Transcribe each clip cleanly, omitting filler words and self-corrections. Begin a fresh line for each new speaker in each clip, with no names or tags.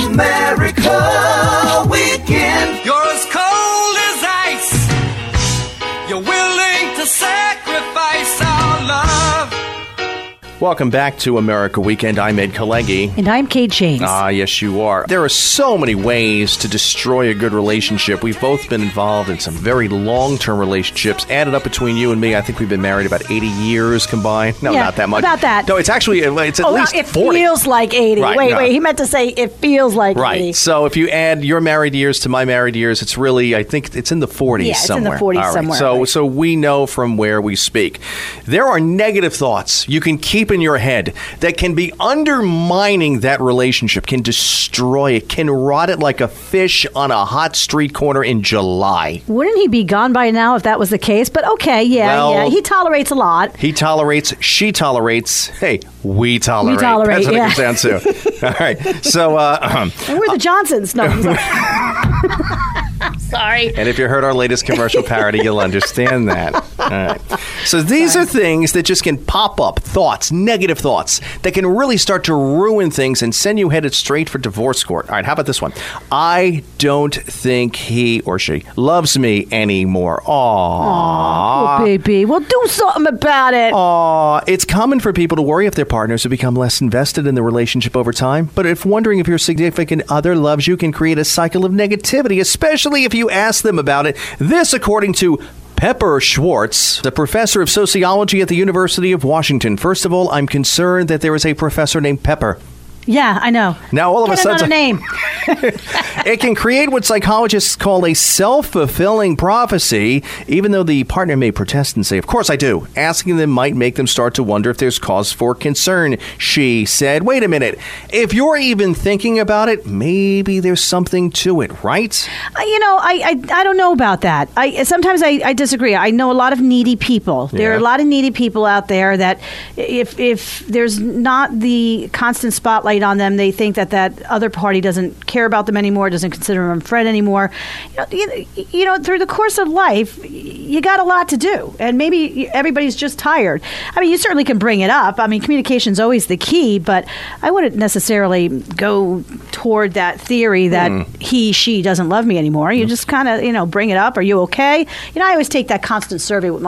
America Weekend.
You're as cold as ice. You're willing to sacrifice our love.
Welcome back to America Weekend. I'm Ed Kalegi.
And I'm Kate James.
Yes, you are. There are so many ways to destroy a good relationship. We've both been involved in some very long-term relationships. Added up between you and me, I think we've been married about 80 years combined. No,
Yeah,
not that much.
about that.
No, it's actually, it's at least
it
40.
feels like 80.
Right,
Wait, he meant to say it feels like 80.
Right. So if you add your married years to my married years, it's really, I think it's in the 40s
Yeah, it's
somewhere.
in the 40s
All right.
somewhere.
So we know from where we speak. There are negative thoughts you can keep in your head that can be undermining that relationship, can destroy it, can rot it like a fish on a hot street corner in July.
Wouldn't he be gone by now if that was the case? But okay, yeah. He tolerates a lot.
He tolerates, she tolerates, hey, we tolerate.
We tolerate,
That's what
yeah.
it comes down to. All right. So,
And we're the Johnsons. No, I'm sorry.
and if you heard our latest commercial parody, you'll understand that. All right. So these are things that just can pop up, thoughts, negative thoughts, that can really start to ruin things and send you headed straight for divorce court. All right, how about this one? I don't think he or she loves me anymore. Aww.
Oh, baby. Well, do something about it.
It's common for people to worry if their partners have become less invested in the relationship over time. But if wondering if your significant other loves you can create a cycle of negativity, especially if you ask them about it. This, according to Pepper Schwartz, the professor of sociology at the University of Washington. First of all, I'm concerned that there is a professor named Pepper.
Yeah, I know.
Now, all of a
Get
sudden,
another name.
it can create what psychologists call a self-fulfilling prophecy, even though the partner may protest and say, of course I do. Asking them might make them start to wonder if there's cause for concern. She said, wait a minute, if you're even thinking about it, maybe there's something to it, right?
I don't know about that. Sometimes I disagree. I know a lot of needy people. There are a lot of needy people out there that if there's not the constant spotlight on them, they think that other party doesn't care about them anymore, doesn't consider them a friend anymore. You know, through the course of life, you got a lot to do, and maybe everybody's just tired. I mean, you certainly can bring it up. I mean, communication's always the key, but I wouldn't necessarily go toward that theory that she doesn't love me anymore. You just kind of, bring it up. Are you okay? I always take that constant survey with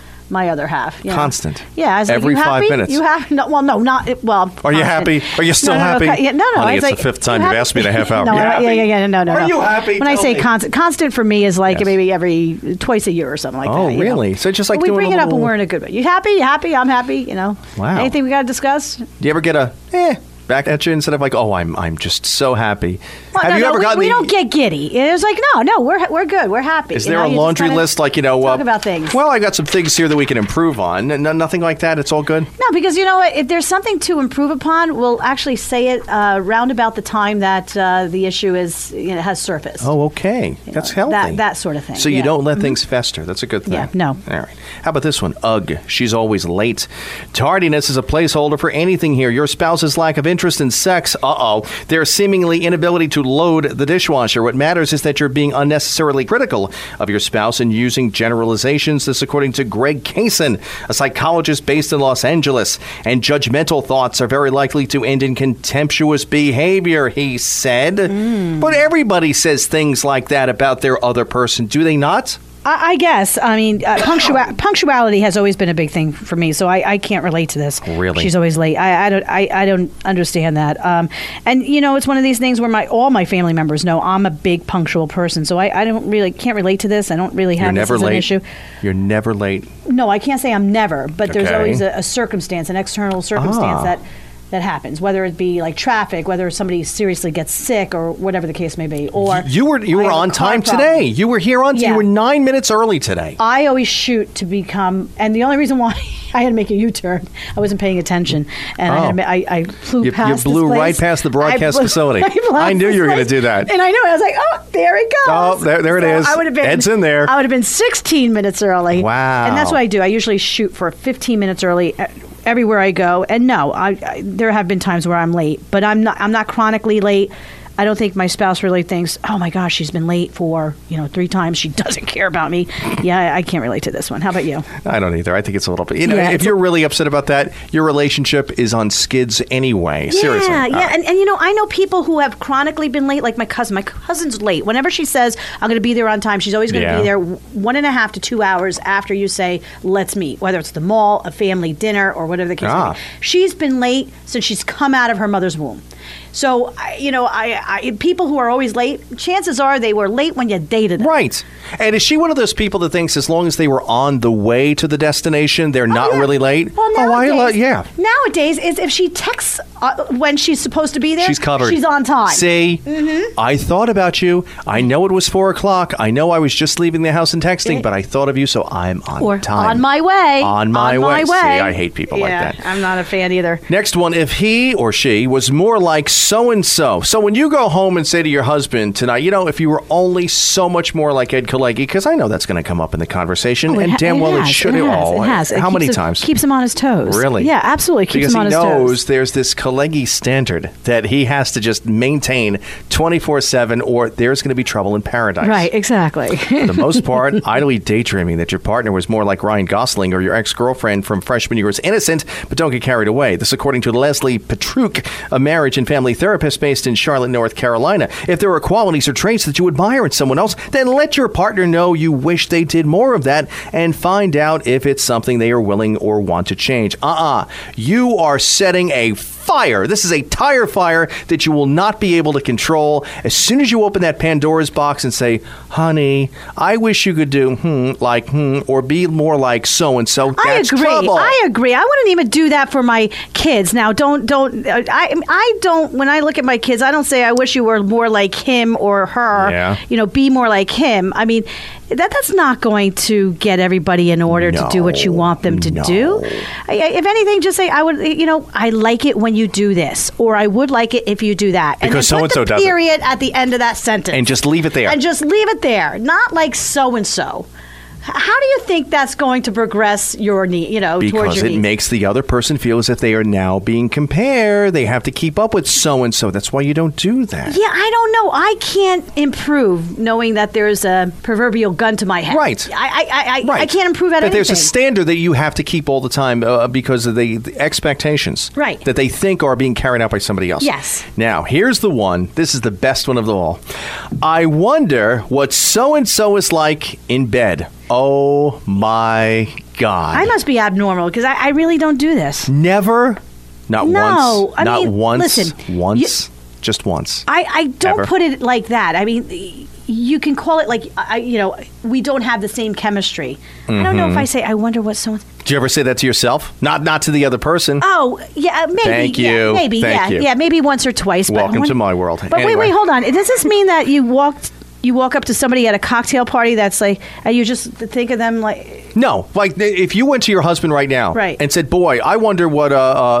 my other half.
Constant.
Yeah. I was
Every
like, you
5
happy?
minutes.
You have no. Well, no, not well.
Are you happy? Are you still happy?
No.
Honey,
I
it's
was like,
the fifth time
you
you've
happy?
asked me in a half hour.
No,
You happy?
yeah, no.
Are you happy?
When I
Tell
say
me.
constant for me is like
Yes.
maybe every twice a year or something like that.
Oh,
you know?
really? So just like
But we
doing
bring
a
it up
little-
when we're in a good way. You happy? You happy? I'm happy.
Wow.
Anything we got to discuss?
Do you ever get a back at you instead of like, oh, I'm just so happy?
Well,
Have you ever gotten
we don't get giddy. It's like no, we're good. We're happy.
Is there a
You just
laundry
kinda
list like,
talk about things?
Well, I got some things here that we can improve on. Nothing like that. It's all good.
No, because you know what? If there's something to improve upon, we'll actually say it round about the time that the issue has surfaced.
Oh, okay. That's
know,
healthy.
that sort of thing.
So you
Yeah.
don't let things fester. That's a good thing.
Yeah, no.
All right. How about this one? Ugh, she's always late. Tardiness is a placeholder for anything here. Your spouse's lack of interest in sex. Their seemingly inability to load the dishwasher. What matters is that you're being unnecessarily critical of your spouse and using generalizations. This according to Greg Kaysen, a psychologist based in Los Angeles. And judgmental thoughts are very likely to end in contemptuous behavior, he said. But everybody says things like that about their other person, do they not?
I guess. I mean, punctuality has always been a big thing for me, so I can't relate to this.
Really?
She's always late. I don't understand that. And it's one of these things where all my family members know I'm a big punctual person, so I can't relate to this. I don't really have this as an issue.
You're never late.
No, I can't say I'm never, but there's
Okay.
always a circumstance, an external circumstance that happens, whether it be like traffic, whether somebody seriously gets sick or whatever the case may be. Or
You were
I have a
on
car
time
problem.
today. You were here on time.
Yeah.
You were 9 minutes early today.
I always shoot to become, and the only reason why I had to make a U-turn, I wasn't paying attention, and I flew past.
You blew
this place.
right past the broadcast facility.
blew
I knew
past
you were
this
going to do that.
and I knew it. I was like, oh, there it goes.
Oh, there it is.
I would have been.
Ed's in there.
I would have been 16 minutes early.
Wow.
And that's what I do. I usually shoot for 15 minutes early everywhere I go. And no, there have been times where I'm late, but I'm not chronically late. I don't think my spouse really thinks, oh my gosh, she's been late for 3 times. She doesn't care about me. Yeah, I can't relate to this one. How about you?
I don't either. I think it's a little bit. If
Yeah,
you're really upset about that, your relationship is on skids anyway. Seriously.
Yeah,
All
yeah.
right.
And I know people who have chronically been late, like my cousin. My cousin's late. Whenever she says, I'm going to be there on time, she's always going to
Yeah.
be there 1.5 to 2 hours after you say, let's meet, whether it's the mall, a family dinner, or whatever the case may be. She's been late since she's come out of her mother's womb. So, people who are always late, chances are they were late when you dated them.
Right. And is she one of those people that thinks as long as they were on the way to the destination, they're not
yeah.
really late?
Well, nowadays,
yeah.
Nowadays, if she texts when she's supposed to be there,
She's covered.
She's on time.
See, I thought about you. I know it was 4 o'clock. I know I was just leaving the house and texting, but I thought of you, so I'm on
Or
time.
on my way.
On my way. See, I hate people like
Yeah,
that.
I'm not a fan either.
Next one, if he or she was more like so-and-so. So when you go home and say to your husband tonight, if you were only so much more like Ed Kalegi, because I know that's going to come up in the conversation, and damn well it should.
It has.
How many times?
Keeps him on his toes.
Really?
Yeah, absolutely. Keeps
Because
him on
he
his
knows
toes.
there's this Kalegi standard that he has to just maintain 24/7 or there's going to be trouble in paradise.
Right, exactly.
For the most part, idly daydreaming that your partner was more like Ryan Gosling or your ex-girlfriend from freshman year is innocent, but don't get carried away. This according to Leslie Petruk, a marriage and family therapist based in Charlotte, North Carolina. If there are qualities or traits that you admire in someone else, then let your partner know you wish they did more of that and find out if it's something they are willing or want to change. You are setting a fire. This is a tire fire that you will not be able to control. As soon as you open that Pandora's box and say, honey, I wish you could do or be more like so-and-so, that's trouble.
I agree. I wouldn't even do that for my kids. Now, I don't, when I look at my kids, I don't say I wish you were more like him or her,
Yeah.
Be more like him. I mean, that's not going to get everybody in order to do what you want them to do. If anything, just say, I like it when you do this, or I would like it if you do that.
Because
and then
so-and-so
put the
does it.
period at the end of that sentence.
And just leave it there.
And just leave it there. Not like so-and-so. How do you think that's going to progress your towards your
Because it
needs?
makes the other person feel as if they are now being compared. They have to keep up with so-and-so. That's why you don't do that.
Yeah, I don't know. I can't improve knowing that there's a proverbial gun to my head.
Right.
I can't improve at
But
anything.
there's a standard that you have to keep all the time because of the expectations
Right.
that they think are being carried out by somebody else.
Yes.
Now, here's the one. This is the best one of them all. I wonder what so-and-so is like in bed. Oh, my God.
I must be abnormal because I really don't do this.
Never? Not
No,
once?
I
Not
mean,
once?
listen,
Once? Just once.
I don't
Ever?
put it like that. I mean, you can call it like, we don't have the same chemistry. I don't know if I say, I wonder what someone...
Do you ever say that to yourself? Not to the other person.
Oh, yeah, maybe.
Thank you.
Yeah, maybe,
Thank you.
Yeah, maybe once or twice.
Welcome
but
to my world.
But
Anyway.
wait, hold on. Does this mean that you walk up to somebody at a cocktail party that's like, and you just think of them like...
No, like if you went to your husband right now
Right.
and said, "Boy, I wonder what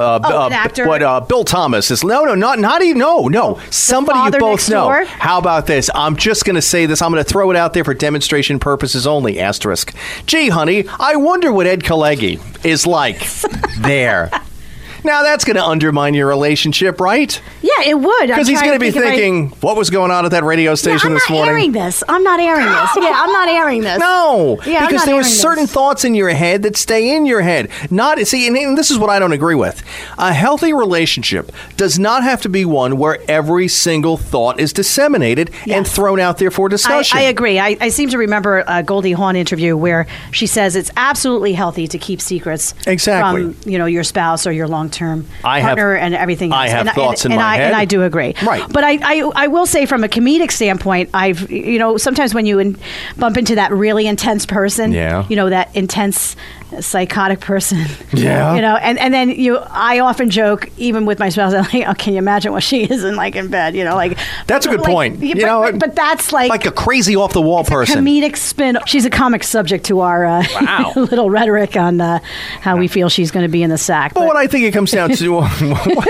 an actor.
what Bill Thomas is." No, not even. No, somebody you
father
both
next
know.
door?
How about this? I'm just going to say this. I'm going to throw it out there for demonstration purposes only. Asterisk. Gee, honey, I wonder what Ed Kalegi is like there. Now that's going to undermine your relationship, right?
Yeah, it would.
Because he's going to be thinking, "What was going on at that radio station this morning?"
I'm not airing this. Yeah, I'm not airing this.
No,
Yeah, I'm
because
not
there are
airing
certain
this.
thoughts in your head that stay in your head. And this is what I don't agree with. A healthy relationship does not have to be one where every single thought is disseminated and
Yes.
thrown out there for discussion.
I agree. I seem to remember a Goldie Hawn interview where she says it's absolutely healthy to keep secrets
Exactly.
from your spouse or your long-term
I have-
partner and everything else.
I have
and
thoughts in
and
my head.
And I do agree.
Right.
But I will say from a comedic standpoint, I've sometimes when you bump into that really intense person,
Yeah.
that intense psychotic person,
Yeah.
and then I often joke even with my spouse, I'm like, oh, can you imagine what she is in bed?
That's a good point.
But that's
like a crazy off the wall person.
Comedic spin. She's a comic subject to our
Wow.
little rhetoric on how we feel she's going to be in the sack.
But what I think it comes down to,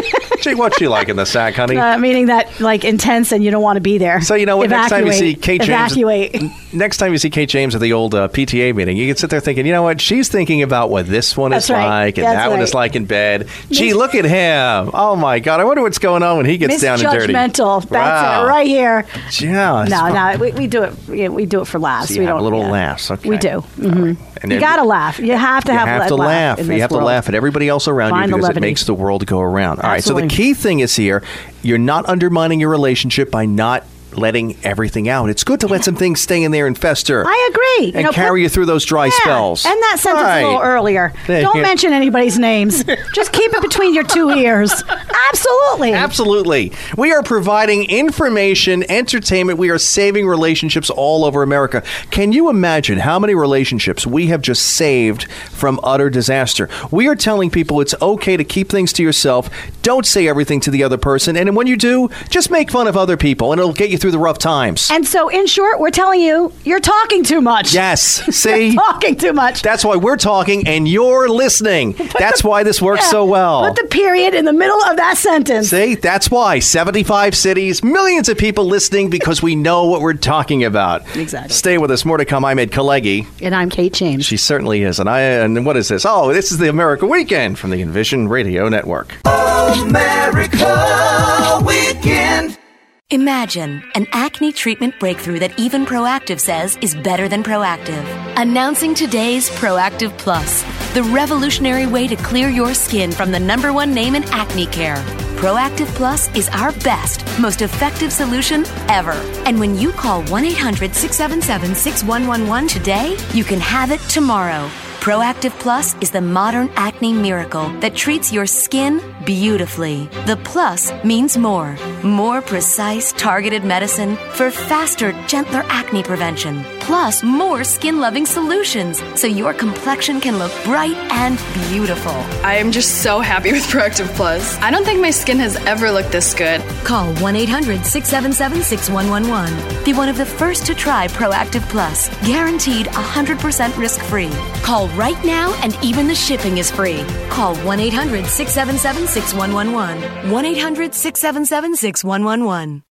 What's she like in the sack, honey?
Meaning that like intense and you don't want to be there.
So you know what? Next time you see Kate James,
evacuate.
Next time you see Kate James at the old PTA meeting, you can sit there thinking, you know what? She's thinking about what this one is like and that one is like in bed. Gee, look at him! Oh my God! I wonder what's going on when he gets down and dirty.
Misjudgmental. That's it, right here.
Yeah.
No, we do it. We do it for laughs.
So we don't. A little laughs. Okay.
We do. Mm-hmm.
Right. And
you gotta laugh. You have to have
to laugh.
You
have to laugh at everybody else around you because it makes the world go around. All right. So the key thing is here: you're not undermining your relationship by not letting everything out. It's good to let some things stay in there and fester.
I agree.
And carry you through those dry spells.
And that sentence a little earlier. Don't mention anybody's names. Just keep it between your two ears. Absolutely.
Absolutely. We are providing information, entertainment. We are saving relationships all over America. Can you imagine how many relationships we have just saved from utter disaster? We are telling people it's okay to keep things to yourself. Don't say everything to the other person. And when you do, just make fun of other people and it'll get you through the rough times.
And so, in short, we're telling you, you're talking too much.
Yes. See?
You're talking too much.
That's why we're talking and you're listening. That's why this works so well.
Put the period in the middle of that sentence.
See? That's why. 75 cities, millions of people listening because we know what we're talking about.
Exactly.
Stay with us. More to come. I'm Ed Kalegi.
And I'm Kate James.
She certainly is. And what is this? Oh, this is the America Weekend from the Envision Radio Network.
America Weekend.
Imagine an acne treatment breakthrough that even Proactiv says is better than Proactiv. Announcing today's Proactiv Plus, the revolutionary way to clear your skin from the #1 name in acne care. Proactiv Plus is our best, most effective solution ever. And when you call 1-800-677-6111 today, you can have it tomorrow. Proactiv Plus is the modern acne miracle that treats your skin beautifully. The plus means more. More precise, targeted medicine for faster, gentler acne prevention. Plus, more skin-loving solutions so your complexion can look bright and beautiful.
I am just so happy with Proactiv Plus. I don't think my skin has ever looked this good.
Call 1-800-677-6111. Be one of the first to try Proactiv Plus. Guaranteed 100% risk-free. Call right now and even the shipping is free. Call 1-800-677-6111. 1-800-677-6111.